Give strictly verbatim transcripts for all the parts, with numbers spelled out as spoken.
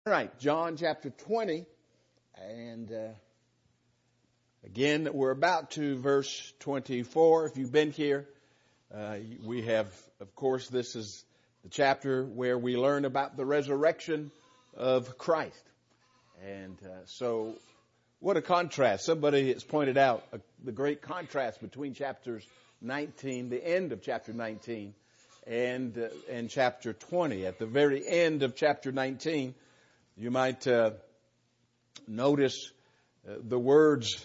All right, John chapter twenty, and uh, again, we're about to verse twenty-four. If you've been here, uh, we have, of course, this is the chapter where we learn about the resurrection of Christ. And uh, so, what a contrast. Somebody has pointed out uh, the great contrast between chapters nineteen, the end of chapter nineteen, and, uh, and chapter twenty. At the very end of chapter nineteen, you might uh, notice uh, the words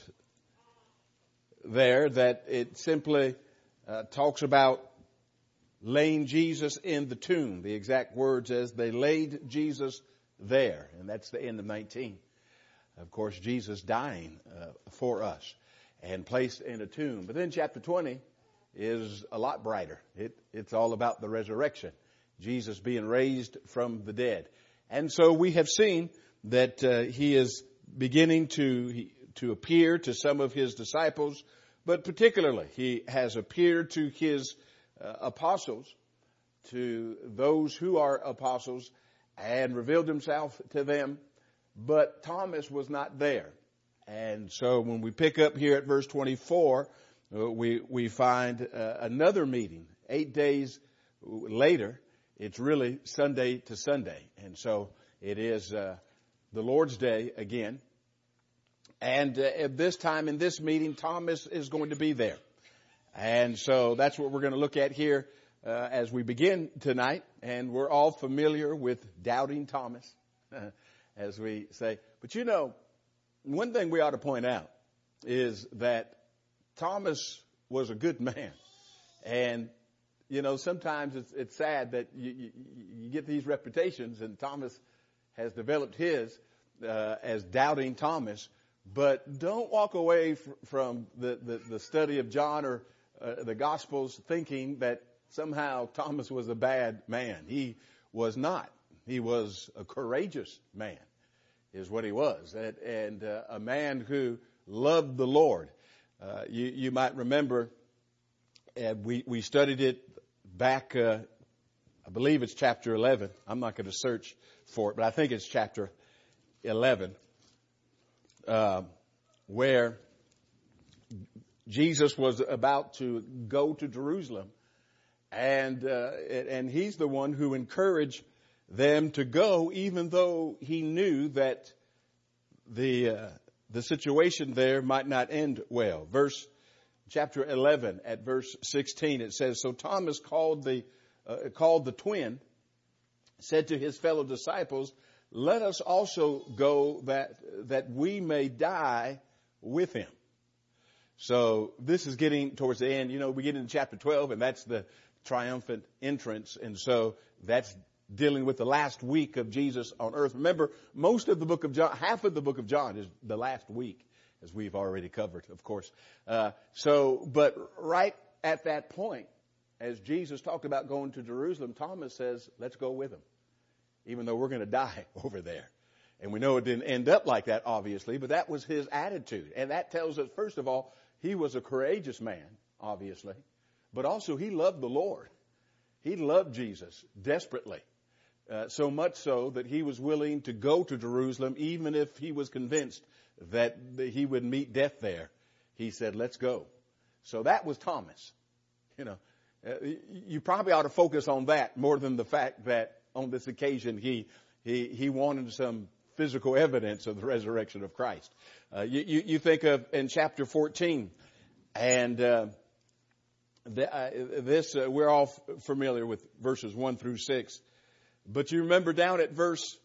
there that it simply uh, talks about laying Jesus in the tomb. The exact words as they laid Jesus there. And that's the end of nineteen. Of course, Jesus dying uh, for us and placed in a tomb. But then chapter twenty is a lot brighter. It, it's all about the resurrection. Jesus being raised from the dead. And so we have seen that uh, he is beginning to he, to appear to some of his disciples, but particularly he has appeared to his uh, apostles, to those who are apostles, and revealed himself to them. But Thomas was not there. And so when we pick up here at verse twenty-four, uh, we we find uh, another meeting. Eight days later, it's really Sunday to Sunday. And so it is uh, the Lord's Day again. And uh, at this time in this meeting, Thomas is going to be there. And so that's what we're going to look at here uh, as we begin tonight. And we're all familiar with doubting Thomas, as we say. But you know, one thing we ought to point out is that Thomas was a good man. And you know, sometimes it's, it's sad that you, you, you get these reputations, and Thomas has developed his uh, as doubting Thomas. But don't walk away f- from the, the, the study of John or uh, the Gospels thinking that somehow Thomas was a bad man. He was not. He was a courageous man, is what he was, and, and uh, a man who loved the Lord. Uh, you, you might remember uh, we we studied it back, uh, I believe it's chapter eleven. I'm not going to search for it, but I think it's chapter eleven, uh, where Jesus was about to go to Jerusalem, and uh, and he's the one who encouraged them to go, even though he knew that the uh, the situation there might not end well. Verse Chapter eleven at verse sixteen, it says, "So Thomas called the uh, called the twin, said to his fellow disciples, 'Let us also go that that we may die with him.'" So this is getting towards the end. You know, we get into chapter twelve, and that's the triumphant entrance, and so that's dealing with the last week of Jesus on earth. Remember, most of the book of John, half of the book of John is the last week, as we've already covered, of course. Uh, so, but right at that point, as Jesus talked about going to Jerusalem, Thomas says, let's go with him, even though we're going to die over there. And we know it didn't end up like that, obviously, but that was his attitude. And that tells us, first of all, he was a courageous man, obviously, but also he loved the Lord. He loved Jesus desperately. Uh, so much so that he was willing to go to Jerusalem, even if he was convinced that he would meet death there. He said, let's go. So that was Thomas. You know, uh, you probably ought to focus on that more than the fact that on this occasion he he he wanted some physical evidence of the resurrection of Christ. Uh, you, you, you think of in chapter fourteen, and uh, the, uh, this uh, we're all f- familiar with verses one through six. But you remember down at verse,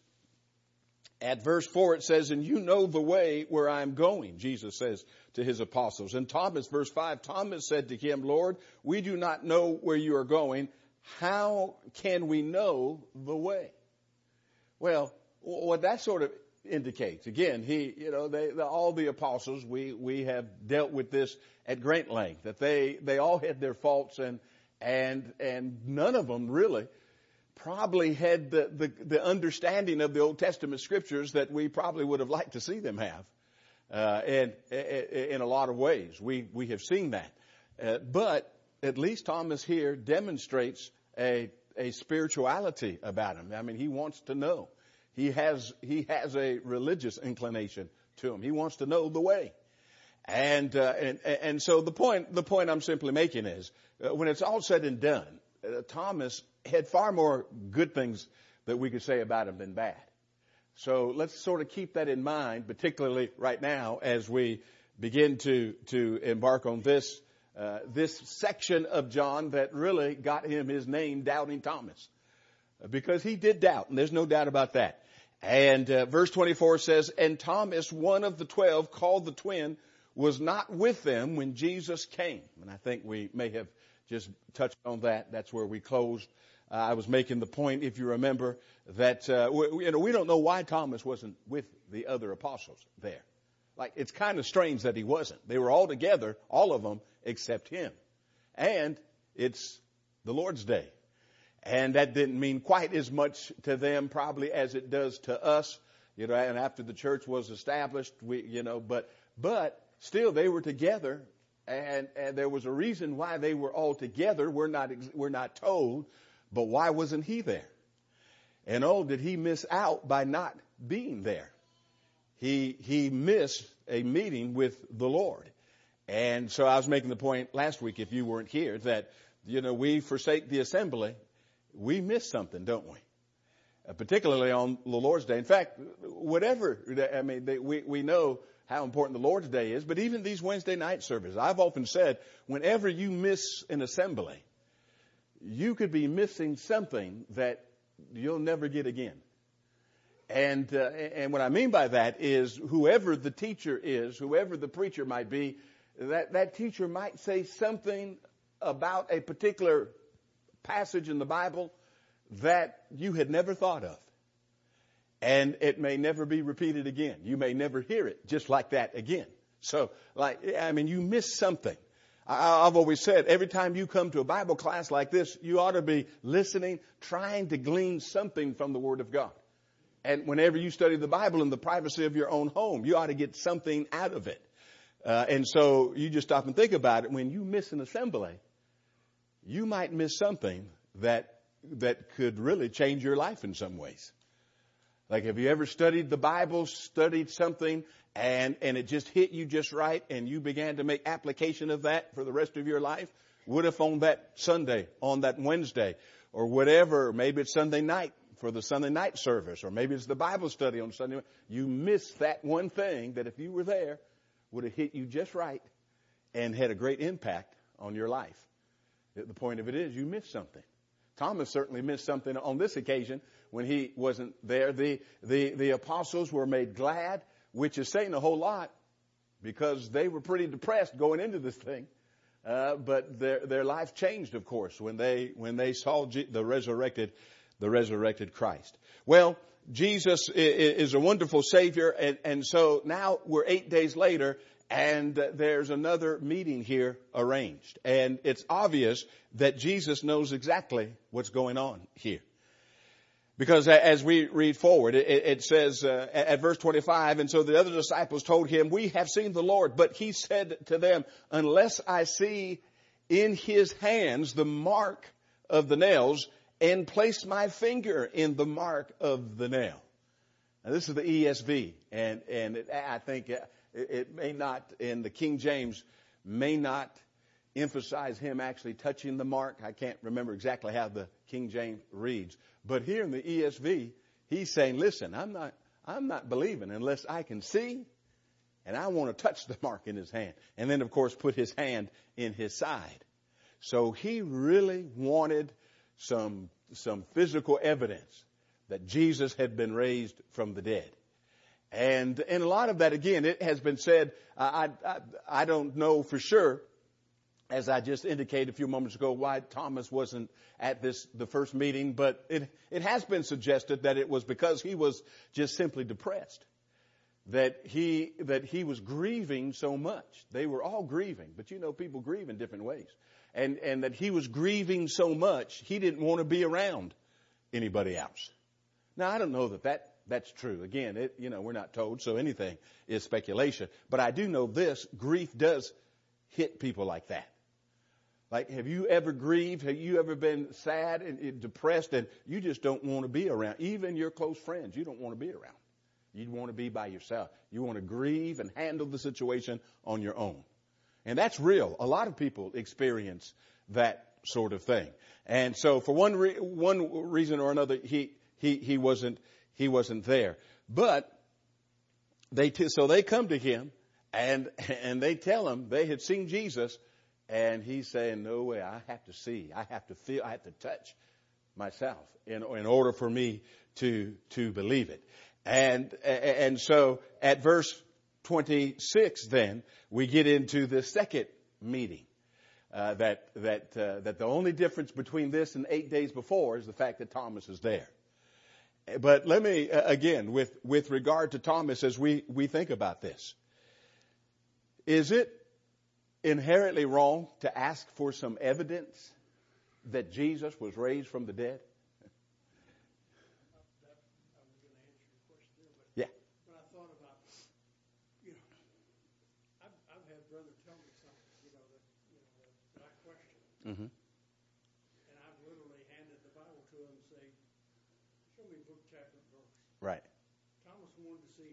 at verse four, it says, "And you know the way where I'm going," Jesus says to his apostles. And Thomas, verse five, Thomas said to him, "Lord, we do not know where you are going. How can we know the way?" Well, what that sort of indicates, again, he, you know, they, the, all the apostles, we, we have dealt with this at great length, that they, they all had their faults, and, and, and none of them really probably had the, the, the understanding of the Old Testament scriptures that we probably would have liked to see them have. Uh, and in a lot of ways, we, we have seen that. Uh, but at least Thomas here demonstrates a, a spirituality about him. I mean, he wants to know. He has, he has a religious inclination to him. He wants to know the way. And, uh, and, and so the point, the point I'm simply making is, uh, when it's all said and done, uh, Thomas had far more good things that we could say about him than bad. So let's sort of keep that in mind, particularly right now as we begin to, to embark on this, uh, this section of John that really got him his name, Doubting Thomas. Because he did doubt, and there's no doubt about that. And uh, verse twenty-four says, and Thomas, one of the twelve, called the twin, was not with them when Jesus came. And I think we may have just touched on that. That's where we closed. Uh, I was making the point, if you remember, that uh, we, you know, we don't know why Thomas wasn't with the other apostles there. Like, it's kind of strange that he wasn't. They were all together, all of them, except him. And it's the Lord's Day. And that didn't mean quite as much to them probably as it does to us, you know, and after the church was established, we, you know, but, but still they were together, and, and there was a reason why they were all together. We're not, we're not told, but why wasn't he there? And oh, did he miss out by not being there? He, he missed a meeting with the Lord. And so I was making the point last week, if you weren't here, that, you know, we forsake the assembly. We miss something, don't we? Uh, particularly on the Lord's Day. In fact, whatever, I mean, they, we, we know how important the Lord's Day is, but even these Wednesday night services, I've often said, whenever you miss an assembly, you could be missing something that you'll never get again. And, uh, and what I mean by that is whoever the teacher is, whoever the preacher might be, that, that teacher might say something about a particular passage in the Bible that you had never thought of. And it may never be repeated again. You may never hear it just like that again. So, like, I mean, you miss something. I, I've always said, every time you come to a Bible class like this, you ought to be listening, trying to glean something from the Word of God. And whenever you study the Bible in the privacy of your own home, you ought to get something out of it. Uh, and so you just stop and think about it. When you miss an assembly, you might miss something that that could really change your life in some ways. Like, have you ever studied the Bible, studied something, and, and it just hit you just right, and you began to make application of that for the rest of your life? What if on that Sunday, on that Wednesday, or whatever, maybe it's Sunday night for the Sunday night service, or maybe it's the Bible study on Sunday, you missed that one thing that if you were there would have hit you just right and had a great impact on your life. The point of it is you missed something. Thomas certainly missed something on this occasion when he wasn't there. The, the, the apostles were made glad, which is saying a whole lot because they were pretty depressed going into this thing. Uh, but their, their life changed, of course, when they, when they saw G- the resurrected, the resurrected Christ. Well, Jesus is, is a wonderful Savior. And, and so now we're eight days later. And there's another meeting here arranged. And it's obvious that Jesus knows exactly what's going on here. Because as we read forward, it, it says uh, at verse twenty-five, and so the other disciples told him, we have seen the Lord. But he said to them, unless I see in his hands the mark of the nails and place my finger in the mark of the nail. Now, this is the E S V. And, and it, I think... Uh, It may not, in the King James, may not emphasize him actually touching the mark. I can't remember exactly how the King James reads. But here in the E S V, he's saying, listen, I'm not, I'm not believing unless I can see, and I want to touch the mark in his hand. And then, of course, put his hand in his side. So he really wanted some, some physical evidence that Jesus had been raised from the dead. And, and a lot of that, again, it has been said, uh, I, I, I don't know for sure, as I just indicated a few moments ago, why Thomas wasn't at this, the first meeting, but it, it has been suggested that it was because he was just simply depressed. That he, that he was grieving so much. They were all grieving, but you know, people grieve in different ways. And, and that he was grieving so much, he didn't want to be around anybody else. Now, I don't know that that That's true. Again, it, you know, we're not told, so anything is speculation. But I do know this, grief does hit people like that. Like, have you ever grieved? Have you ever been sad and, and depressed and you just don't want to be around? Even your close friends, you don't want to be around. You want to be by yourself. You want to grieve and handle the situation on your own. And that's real. A lot of people experience that sort of thing. And so for one re- one reason or another, he he he wasn't he wasn't there. But they t- so they come to him and and they tell him they had seen Jesus. And he's saying, no way, I have to see, I have to feel, I have to touch myself in, in order for me to, to believe it. And, and so at verse twenty-six then, we get into the second meeting. Uh, that, that, uh, that the only difference between this and eight days before is the fact that Thomas is there. But let me, uh, again, with, with regard to Thomas, as we, we think about this, is it inherently wrong to ask for some evidence that Jesus was raised from the dead? Yeah. But I thought about, you know, I've, I've had brother tell me something, you know, that, you know, that, that I question. Mm-hmm. And I've literally handed the Bible to him and say, show me book, chapter, and verse. Right. Thomas wanted to see.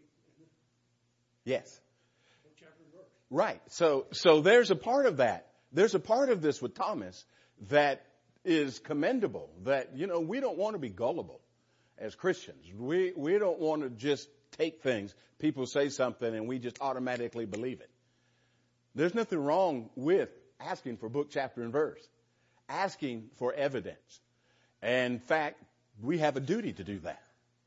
Yes. Book, chapter, and verse. Right. So, so there's a part of that. There's a part of this with Thomas that is commendable, that, you know, we don't want to be gullible as Christians. We, we don't want to just take things, people say something and we just automatically believe it. There's nothing wrong with asking for book, chapter, and verse, asking for evidence. And in fact, we have a duty to do that.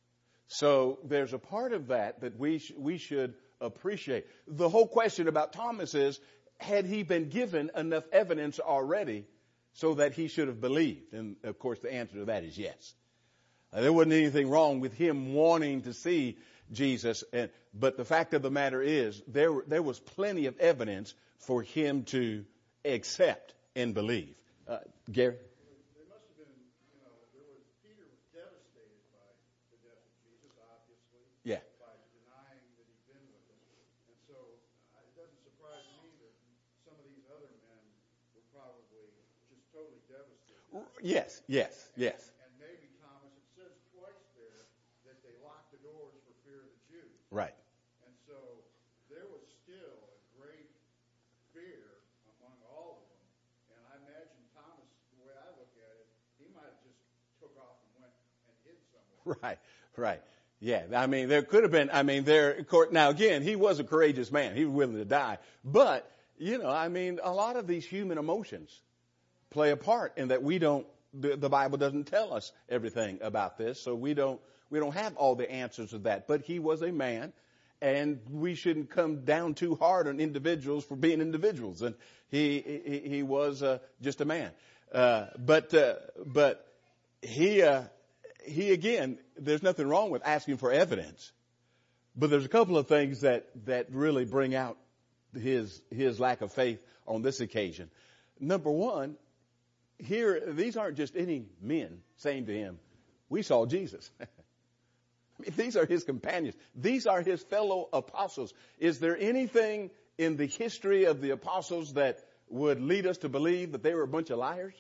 So there's a part of that that we sh- we should appreciate. The whole question about Thomas is, had he been given enough evidence already so that he should have believed? And of course the answer to that is yes. Uh, there wasn't anything wrong with him wanting to see Jesus, and, but the fact of the matter is there there was plenty of evidence for him to accept and believe. Uh, Gary? There must have been, you know, there was, Peter was devastated by the death of Jesus, obviously. Yeah. By denying that he'd been with us. And so uh, it doesn't surprise me that some of these other men were probably just totally devastated. Yes, yes, yes. And, and maybe Thomas, it says twice there that they locked the doors for fear of the Jews. Right. And so there was still a great fear among all of them. And I imagine Thomas, the way I look at it, he might have just took off and went and hid somewhere. Right, right. Yeah, I mean, there could have been, I mean, there, now again, he was a courageous man. He was willing to die. But, you know, I mean, a lot of these human emotions play a part in that we don't, the, the Bible doesn't tell us everything about this. So we don't, we don't have all the answers to that. But he was a man, and we shouldn't come down too hard on individuals for being individuals. And he, he, he was uh, just a man. Uh, but, uh, but he, uh, he again, there's nothing wrong with asking for evidence, but there's a couple of things that, that really bring out his, his lack of faith on this occasion. Number one, here, these aren't just any men saying to him, we saw Jesus. I mean, these are his companions. These are his fellow apostles. Is there anything in the history of the apostles that would lead us to believe that they were a bunch of liars?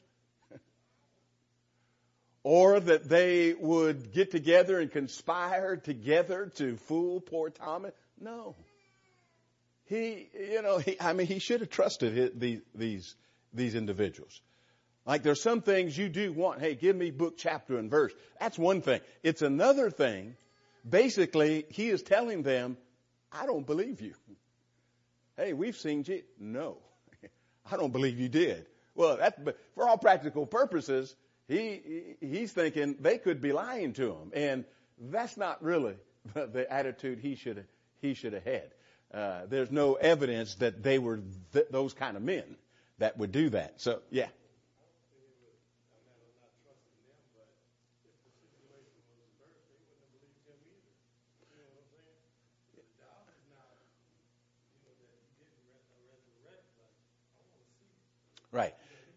Or that they would get together and conspire together to fool poor Thomas? No. He, you know, he, I mean, he should have trusted his, these, these, these individuals. Like there's some things you do want. Hey, give me book, chapter, and verse. That's one thing. It's another thing. Basically, he is telling them, I don't believe you. Hey, we've seen Jesus. No, I don't believe you did. Well, that, but for all practical purposes, he, he's thinking they could be lying to him. And that's not really the, the attitude he should, he should have had. Uh, there's no evidence that they were th- those kind of men that would do that. So, yeah. Right.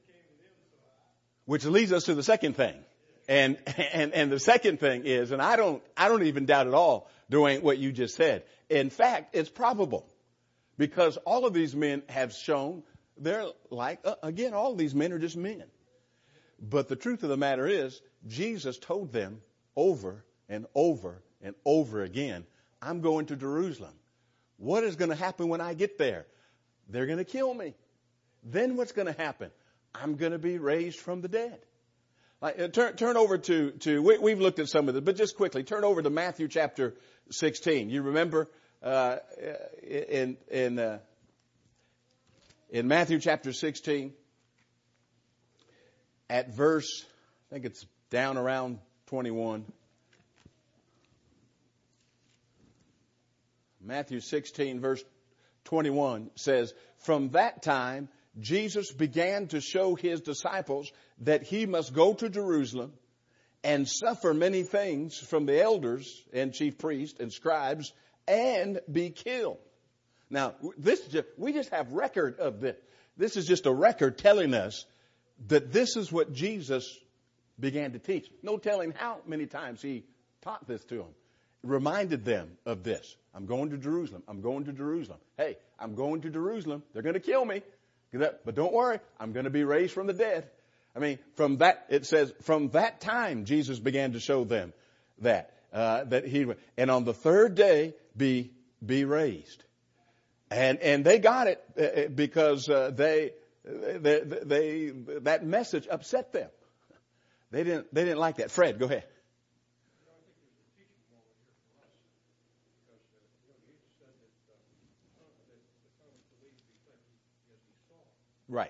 Which leads us to the second thing. And, and, and the second thing is, and I don't, I don't even doubt at all, Dwayne, what you just said. In fact, it's probable because all of these men have shown they're like, uh, again, all of these men are just men. But the truth of the matter is, Jesus told them over and over and over again, I'm going to Jerusalem. What is going to happen when I get there? They're going to kill me. Then what's going to happen? I'm going to be raised from the dead. Like, uh, turn, turn over to, to we, we've looked at some of this, but just quickly, turn over to Matthew chapter sixteen. You remember uh, in, in, uh, in Matthew chapter sixteen, at verse, I think it's down around twenty-one. Matthew sixteen, verse twenty-one says, from that time, Jesus began to show his disciples that he must go to Jerusalem and suffer many things from the elders and chief priests and scribes and be killed. Now, this is just, we just have record of this. This is just a record telling us that this is what Jesus began to teach. No telling how many times he taught this to them. Reminded them of this. I'm going to Jerusalem. I'm going to Jerusalem. Hey, I'm going to Jerusalem. They're going to kill me. But don't worry, I'm going to be raised from the dead. I mean, from that, it says, from that time, Jesus began to show them that, uh, that he would, and on the third day, be, be raised. And, and they got it because, uh, they, they, they, that message upset them. They didn't, they didn't like that. Fred, go ahead. Right.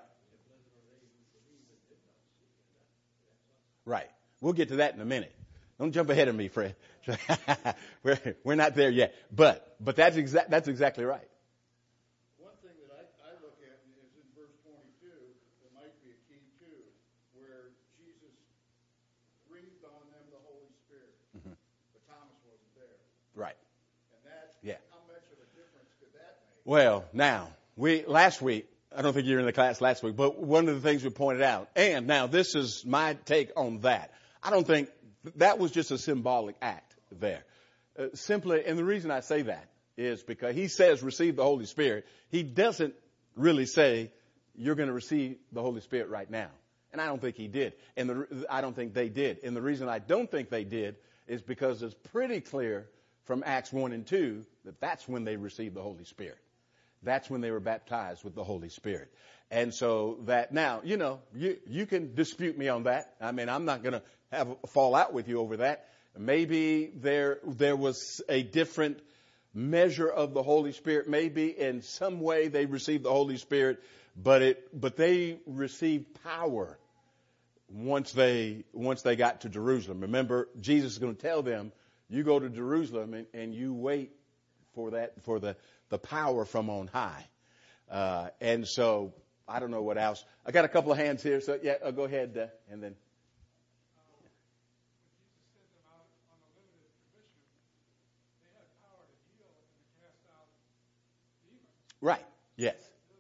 Right. We'll get to that in a minute. Don't jump ahead of me, Fred. we're, we're not there yet. But, but that's exact, that's exactly right. One thing that I, I look at is in verse twenty-two, there might be a key too, where Jesus breathed on them the Holy Spirit. Mm-hmm. But Thomas wasn't there. Right. And that, yeah. How much of a difference could that make? Well, now, we, last week, I don't think you were in the class last week, but one of the things we pointed out, and now this is my take on that. I don't think that was just a symbolic act there. Uh, simply, and the reason I say that is because he says receive the Holy Spirit. He doesn't really say you're going to receive the Holy Spirit right now. And I don't think he did. And the, I don't think they did. And the reason I don't think they did is because it's pretty clear from Acts one and two that that's when they received the Holy Spirit. That's when they were baptized with the Holy Spirit. And so that now, you know, you, you can dispute me on that. I mean, I'm not going to have a fall out with you over that. Maybe there, there was a different measure of the Holy Spirit. Maybe in some way they received the Holy Spirit, but it, but they received power once they, once they got to Jerusalem. Remember, Jesus is going to tell them, you go to Jerusalem and, and you wait for that, for the, the power from on high. Uh, and so, I don't know what else. I got a couple of hands here, so yeah, uh, go ahead, uh, and then. Right, yes.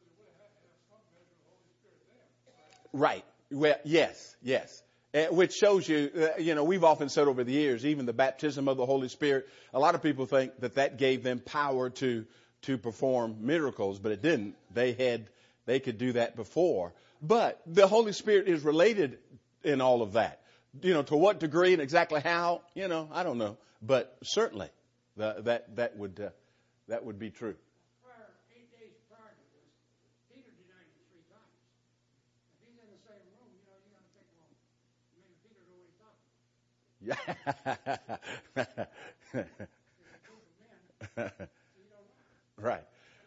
Right, well, yes, yes. Uh, which shows you, uh, you know, we've often said over the years, even the baptism of the Holy Spirit, a lot of people think that that gave them power to, to perform miracles, but it didn't. They had, they could do that before. But the Holy Spirit is related in all of that. You know, to what degree and exactly how, you know, I don't know. But certainly, the, that, that would, uh, that would be true. Right.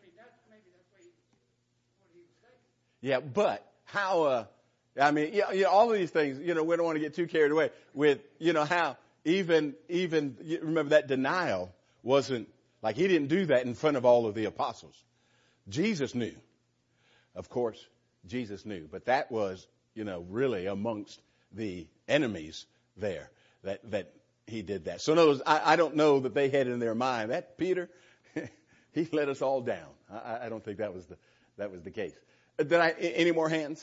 Yeah, but how, uh, I mean, yeah, yeah, all of these things, you know, we don't want to get too carried away with, you know, how even, even, you remember that denial wasn't, like he didn't do that in front of all of the apostles. Jesus knew. Of course, Jesus knew, but that was, you know, really amongst the enemies there that, that he did that. So in other words, I, I don't know that they had in their mind that Peter, he let us all down. I, I don't think that was the, that was the case. Did I, any more hands?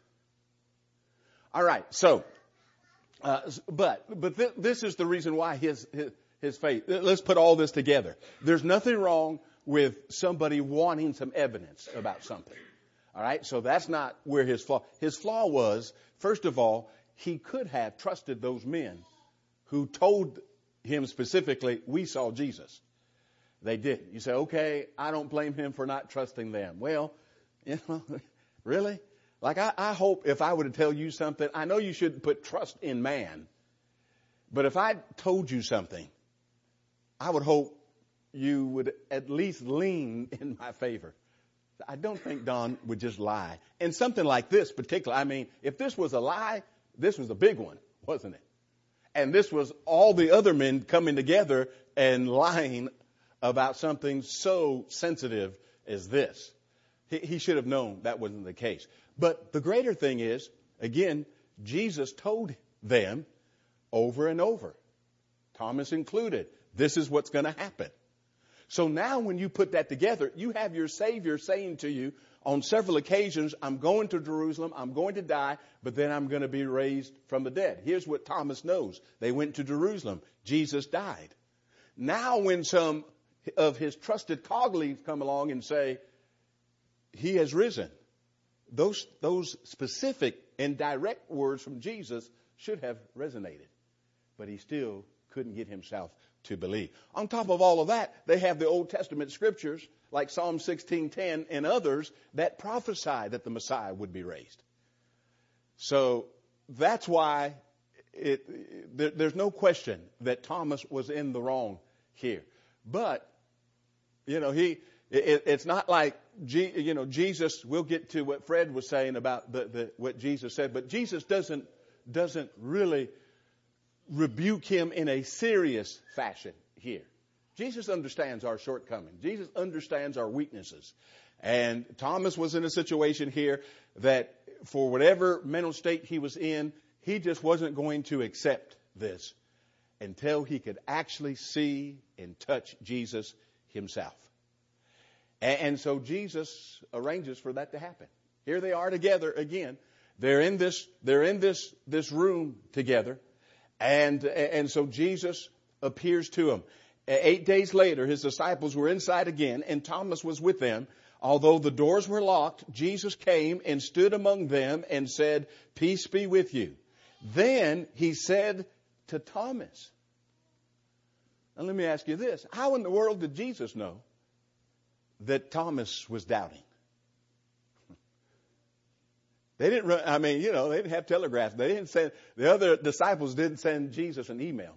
All right. So, uh, but, but th- this is the reason why his, his, his faith, let's put all this together. There's nothing wrong with somebody wanting some evidence about something. All right. So that's not where his flaw. His flaw was, first of all, he could have trusted those men who told him specifically, we saw Jesus. They didn't. You say, okay, I don't blame him for not trusting them. Well, you know, really? Like I, I hope if I were to tell you something, I know you shouldn't put trust in man. But if I told you something, I would hope you would at least lean in my favor. I don't think Don would just lie. And something like this particular, I mean, if this was a lie, this was a big one, wasn't it? And this was all the other men coming together and lying about something so sensitive as this. He, he should have known that wasn't the case. But the greater thing is, again, Jesus told them over and over, Thomas included, this is what's going to happen. So now when you put that together, you have your Savior saying to you on several occasions, I'm going to Jerusalem, I'm going to die, but then I'm going to be raised from the dead. Here's what Thomas knows. They went to Jerusalem. Jesus died. Now when some of his trusted colleagues come along and say, he has risen, those, those specific and direct words from Jesus should have resonated. But he still couldn't get himself to believe. On top of all of that, they have the Old Testament scriptures like Psalm sixteen ten and others that prophesy that the Messiah would be raised. So that's why it, it, there, there's no question that Thomas was in the wrong here. But, you know, he it, it's not like, G, you know, Jesus, we'll get to what Fred was saying about the, the what Jesus said, but Jesus doesn't doesn't really rebuke him in a serious fashion here. Jesus understands our shortcomings. Jesus understands our weaknesses. And Thomas was in a situation here that for whatever mental state he was in, he just wasn't going to accept this until he could actually see and touch Jesus himself. And, and so Jesus arranges for that to happen. Here they are together again. They're in this, they're in this, this room together. And, and so Jesus appears to them. Eight days later, his disciples were inside again, and Thomas was with them. Although the doors were locked, Jesus came and stood among them and said, peace be with you. Then he said to Thomas, now let me ask you this. How in the world did Jesus know that Thomas was doubting? They didn't run, I mean, you know, they didn't have telegraphs. They didn't send, the other disciples didn't send Jesus an email.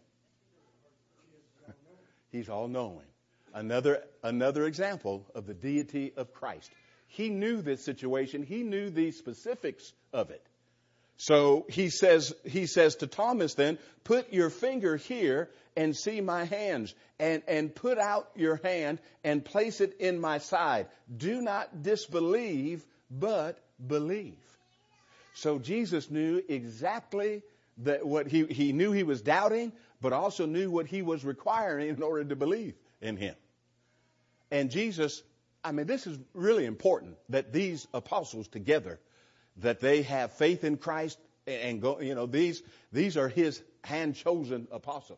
He's all knowing. Another, another example of the deity of Christ. He knew this situation. He knew the specifics of it. So he says, he says to Thomas then, put your finger here and see my hands, and, and put out your hand and place it in my side. Do not disbelieve, but believe. So Jesus knew exactly that what he, he knew he was doubting, but also knew what he was requiring in order to believe in him. And Jesus, I mean, this is really important that these apostles together, that they have faith in Christ and go, you know, these, these are his hand-chosen apostles.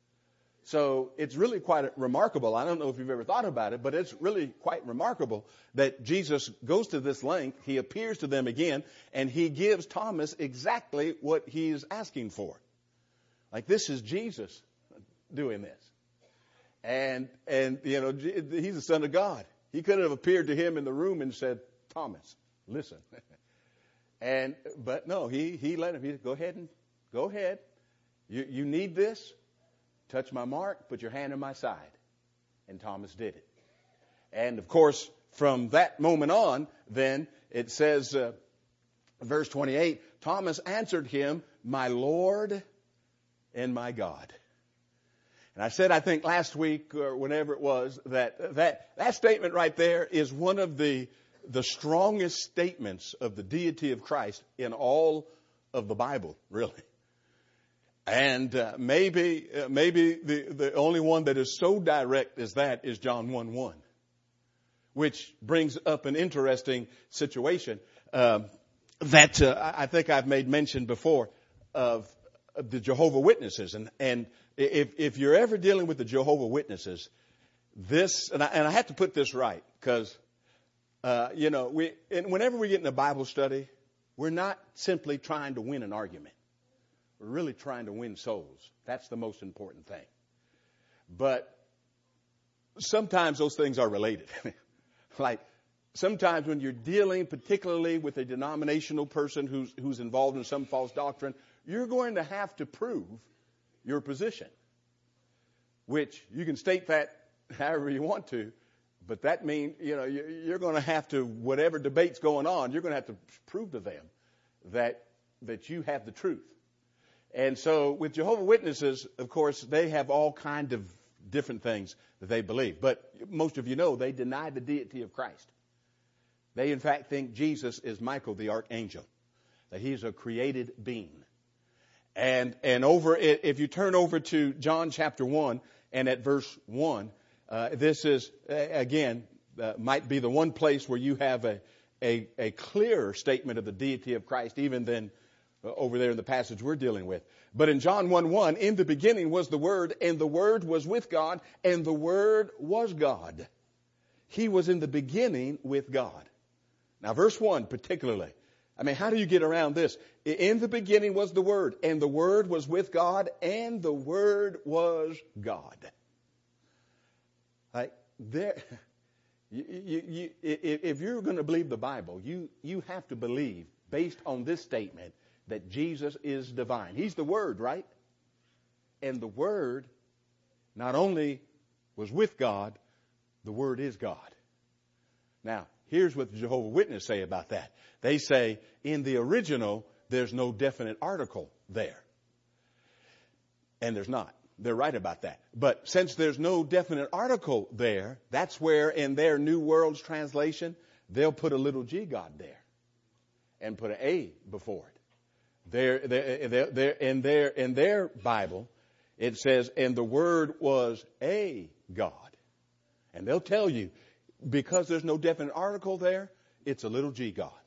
So it's really quite remarkable. I don't know if you've ever thought about it, but it's really quite remarkable that Jesus goes to this length. He appears to them again, and he gives Thomas exactly what he's asking for. Like, this is Jesus doing this. And, and you know, he's the Son of God. He could have appeared to him in the room and said, Thomas, listen. and But no, he, he let him, he said, go ahead and go ahead. You, you need this? Touch my mark, put your hand on my side. And Thomas did it. And of course, from that moment on, then it says, uh, verse twenty-eight, Thomas answered him, my Lord and my God. And I said, I think last week or whenever it was, that that, that statement right there is one of the, the strongest statements of the deity of Christ in all of the Bible, really. And uh, maybe uh, maybe the, the only one that is so direct as that is John one one, which brings up an interesting situation um, that uh, I think I've made mention before of, of the Jehovah's Witnesses. And, and if, if you're ever dealing with the Jehovah's Witnesses, this, and I, and I have to put this right, because Uh, you know, we, and whenever we get in a Bible study, we're not simply trying to win an argument. We're really trying to win souls. That's the most important thing. But sometimes those things are related. Like sometimes when you're dealing particularly with a denominational person who's, who's involved in some false doctrine, you're going to have to prove your position, which you can state that however you want to, but that means, you know, you're going to have to, whatever debate's going on, you're going to have to prove to them that, that you have the truth. And so with Jehovah's Witnesses, of course, they have all kinds of different things that they believe. But most of you know they deny the deity of Christ. They, in fact, think Jesus is Michael the archangel, that he's a created being. And and over, if you turn over to John chapter one and at verse one, uh, this is, uh, again, uh, might be the one place where you have a, a, a clearer statement of the deity of Christ even than uh, over there in the passage we're dealing with. But in John one one, in the beginning was the Word, and the Word was with God, and the Word was God. He was in the beginning with God. Now, verse one particularly. I mean, how do you get around this? In the beginning was the Word, and the Word was with God, and the Word was God. Like, there, you, you, you, if you're going to believe the Bible, you, you have to believe, based on this statement, that Jesus is divine. He's the Word, right? And the Word not only was with God, the Word is God. Now, here's what the Jehovah's Witnesses say about that. They say, in the original, there's no definite article there. And there's not. They're right about that. But since there's no definite article there, that's where in their New World's translation, they'll put a little g God there and put an A before it. They're, they're, they're, they're, in, their, in their Bible, it says, and the Word was a God. And they'll tell you, because there's no definite article there, it's a little g God.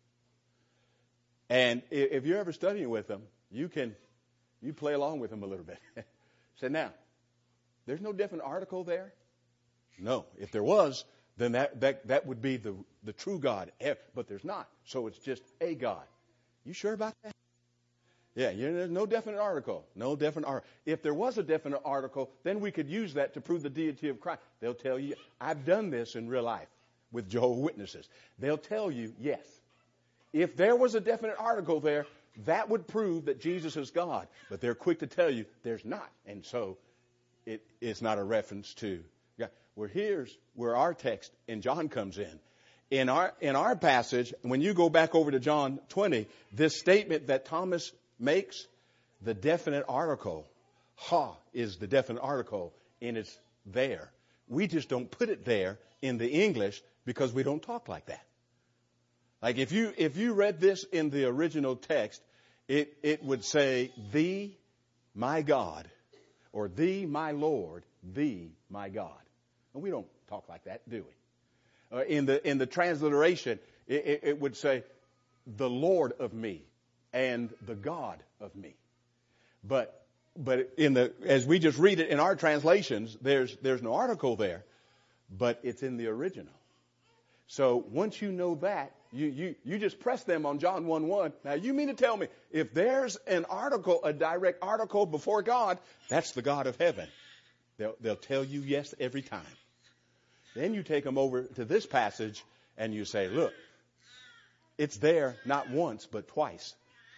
And if you're ever studying with them, you can you play along with them a little bit. Say, now, there's no definite article there? No. If there was, then that, that, that would be the, the true God. But there's not. So it's just a God. You sure about that? Yeah, you know, there's no definite article. No definite article. If there was a definite article, then we could use that to prove the deity of Christ. They'll tell you, I've done this in real life with Jehovah's Witnesses. They'll tell you, yes. If there was a definite article there, that would prove that Jesus is God. But they're quick to tell you there's not. And so it, it's not a reference to God. Well, here's where our text in John comes in. In our, in our passage, when you go back over to John twenty, this statement that Thomas makes, the definite article, ha, is the definite article, and it's there. We just don't put it there in the English because we don't talk like that. Like if you if you read this in the original text, it, it would say, thee, my God, or thee, my Lord, thee, my God. And we don't talk like that, do we? Uh, in the in the transliteration, it, it, it would say, the Lord of me and the God of me. But but in the as we just read it in our translations, there's there's no article there, but it's in the original. So once you know that, you, you, you just press them on John one one. Now, you mean to tell me, if there's an article, a direct article before God, that's the God of heaven. They'll, they'll tell you yes every time. Then you take them over to this passage and you say, look, it's there not once but twice.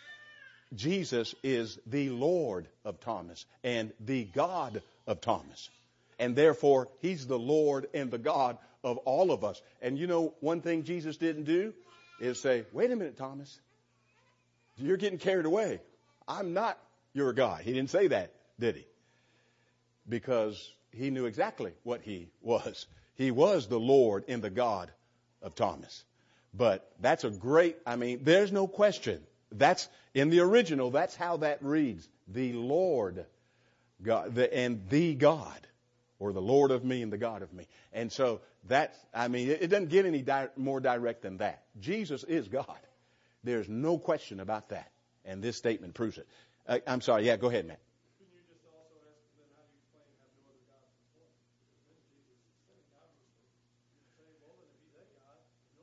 Jesus is the Lord of Thomas and the God of Thomas. And therefore, he's the Lord and the God of all of us. And you know, one thing Jesus didn't do is say, wait a minute, Thomas, you're getting carried away. I'm not your God. He didn't say that, did he? Because he knew exactly what he was. He was the Lord and the God of Thomas. But that's a great, I mean, there's no question. That's, in the original, that's how that reads. The Lord God, the, and the God. Or the Lord of me and the God of me. And so that's, I mean, it, it doesn't get any di- more direct than that. Jesus is God. There's no question about that. And this statement proves it. Uh, I'm sorry. Yeah, go ahead, Matt. Can you just also ask then how do you claim have no other gods before him? Because then Jesus said God was the, you'd say, well, then if he's a God, no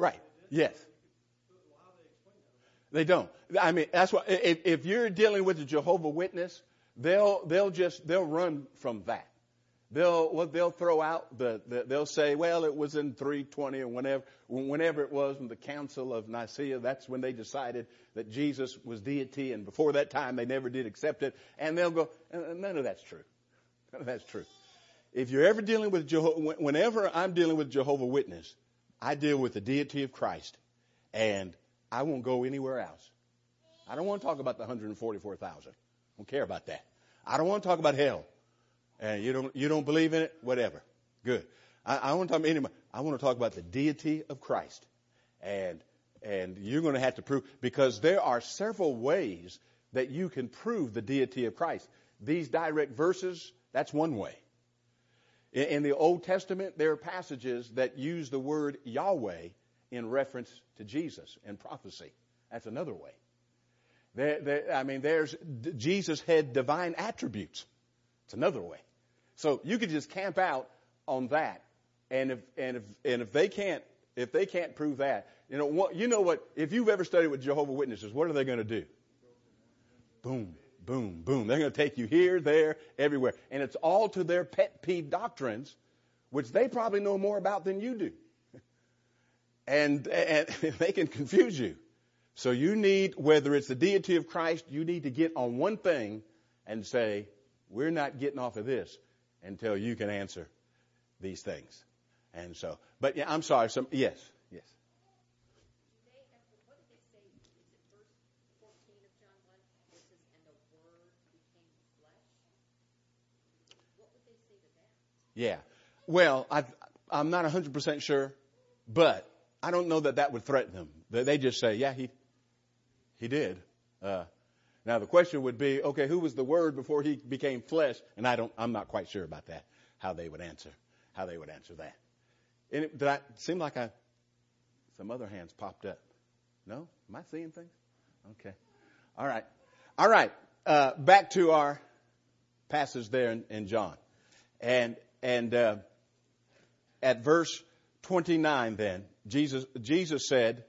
Right. Yes. Well, how do they explain that? They don't. I mean, that's why if, if you're dealing with a Jehovah Witness, they'll they'll just they'll run from that. They'll well, they'll throw out the, the they'll say, well, it was in three twenty or whenever whenever it was in the Council of Nicaea. That's when they decided that Jesus was deity, and before that time they never did accept it. And they'll go, none of that's true. None of that's true. If you're ever dealing with Jehovah, whenever I'm dealing with Jehovah Witness, I deal with the deity of Christ, and I won't go anywhere else. I don't want to talk about the one hundred forty-four thousand. I don't care about that. I don't want to talk about hell. And you don't you don't believe in it? Whatever. Good. I, I want to talk anyway. I want to talk about the deity of Christ, and and you're going to have to prove, because there are several ways that you can prove the deity of Christ. These direct verses, that's one way. In, in the Old Testament, there are passages that use the word Yahweh in reference to Jesus and prophecy. That's another way. There, there, I mean, there's Jesus had divine attributes. It's another way. So you could just camp out on that, and if and if and if they can't if they can't prove that, you know what? You know what? If you've ever studied with Jehovah's Witnesses, what are they going to do? Boom, boom, boom. They're going to take you here, there, everywhere, and it's all to their pet peeve doctrines, which they probably know more about than you do, and and they can confuse you. So you need, whether it's the deity of Christ, you need to get on one thing and say, we're not getting off of this until you can answer these things. And so, but yeah, I'm sorry. Some, yes, yes. They have, what did they say? Is it verse fourteen of John one? It says, and the Word became flesh. What would they say to that? Yeah. Well, I, I'm not one hundred percent sure, but I don't know that that would threaten them. They, they just say, yeah, he, he did. Uh, Now the question would be, okay, who was the Word before he became flesh? And I don't, I'm not quite sure about that. How they would answer, how they would answer that. And it, did I seem like I? Some other hands popped up. No, am I seeing things? Okay, all right, all right. Uh, back to our passage there in, in John, and and uh, at verse twenty-nine, then Jesus Jesus said,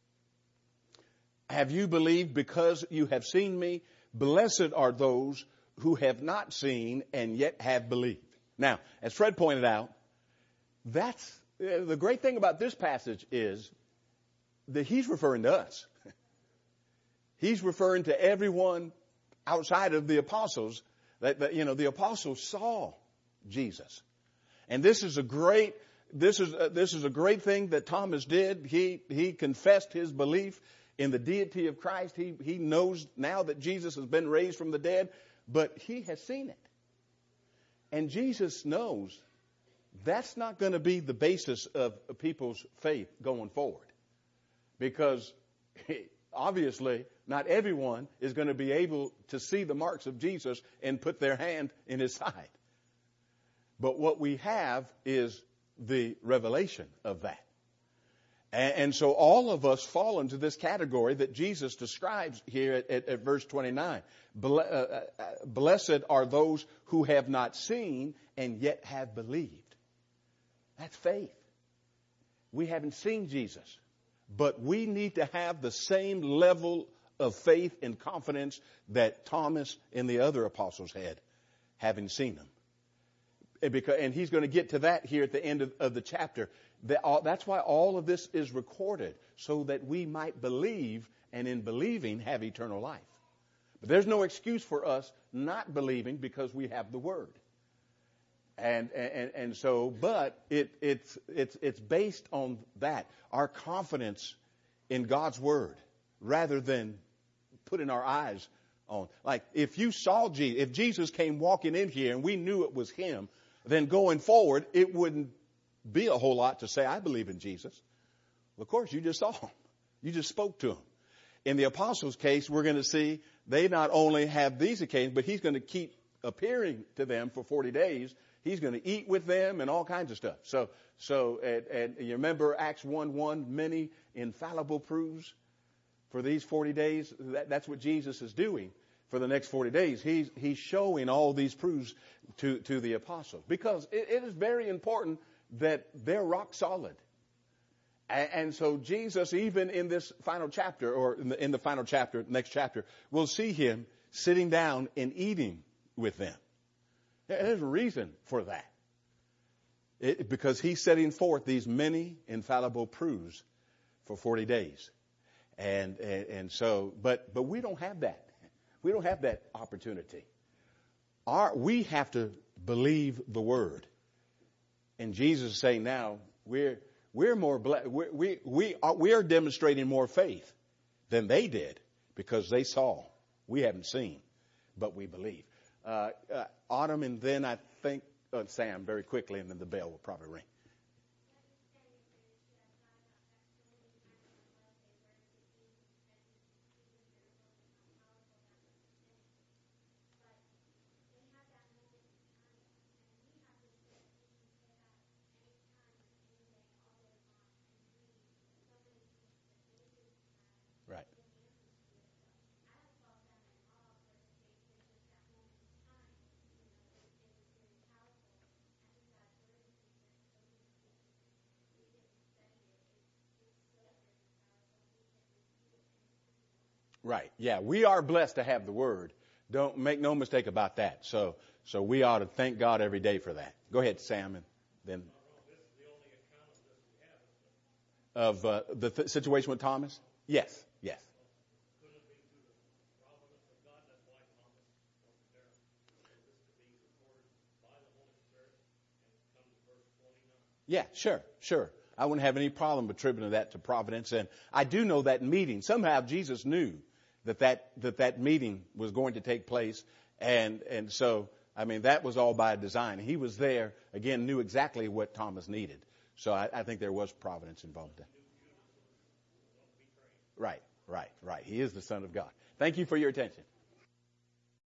have you believed because you have seen me? Blessed are those who have not seen and yet have believed. Now, as Fred pointed out, that's uh, the great thing about this passage is that he's referring to us. He's referring to everyone outside of the apostles. That, that you know, the apostles saw Jesus, and this is a great this is uh, this is a great thing that Thomas did. He he confessed his belief in the deity of Christ. He, he knows now that Jesus has been raised from the dead, but he has seen it. And Jesus knows that's not going to be the basis of people's faith going forward. Because obviously not everyone is going to be able to see the marks of Jesus and put their hand in his side. But what we have is the revelation of that. And, and so all of us fall into this category that Jesus describes here at, at, at verse twenty-nine. Blessed are those who have not seen and yet have believed. That's faith. We haven't seen Jesus, but we need to have the same level of faith and confidence that Thomas and the other apostles had, having seen him. And, because, and he's going to get to that here at the end of, of the chapter. That all, that's why all of this is recorded, so that we might believe, and in believing have eternal life. But there's no excuse for us not believing because we have the Word. And and and so, but it it's it's it's based on that, our confidence in God's Word, rather than putting our eyes on. Like if you saw Jesus, if Jesus came walking in here and we knew it was him, then going forward it wouldn't be a whole lot to say, I believe in Jesus. Well, of course, you just saw him. You just spoke to him. In the apostles' case, we're going to see they not only have these occasions, but he's going to keep appearing to them for forty days. He's going to eat with them and all kinds of stuff. So, so, and, and you remember Acts one one, many infallible proofs for these forty days. That, that's what Jesus is doing for the next forty days. He's, he's showing all these proofs to, to the apostles, because it, it is very important that they're rock solid. And, and so Jesus, even in this final chapter, or in the, in the final chapter, next chapter, we'll see him sitting down and eating with them. There's a reason for that. It, because he's setting forth these many infallible proofs for forty days. And, and, and so, but, but we don't have that. We don't have that opportunity. Our, we have to believe the word. And Jesus is saying now, we're, we're more, ble- we, we, we are, we are demonstrating more faith than they did because they saw. We haven't seen, but we believe. Uh, uh, Autumn, and then I think uh, Sam very quickly, and then the bell will probably ring. Right. Right. Yeah, we are blessed to have the word. Don't make no mistake about that. So, so we ought to thank God every day for that. Go ahead, Sam, and then of uh, the th- situation with Thomas. Yes. Yes. Yeah, sure, sure. I wouldn't have any problem attributing that to providence. And I do know that meeting. Somehow Jesus knew that that, that, that meeting was going to take place. And, and so, I mean, that was all by design. He was there, again, knew exactly what Thomas needed. So I, I think there was providence involved there. Right, right, right. He is the Son of God. Thank you for your attention.